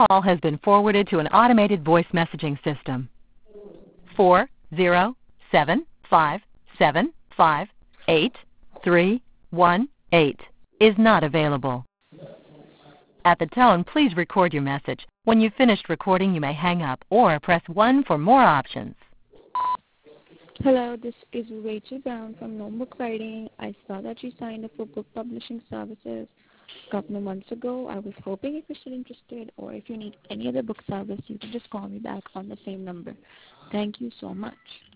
call has been forwarded to an automated voice messaging system. 4075758 is not available. At the tone, please record your message. When you've finished recording, you may hang up or press 1 for more options. Hello, this is Rachel Brown from Notebook Writing. I saw that you signed up for book publishing services a couple of months ago. I was hoping if you're still interested, or if you need any other book service, you can just call me back on the same number. Thank you so much.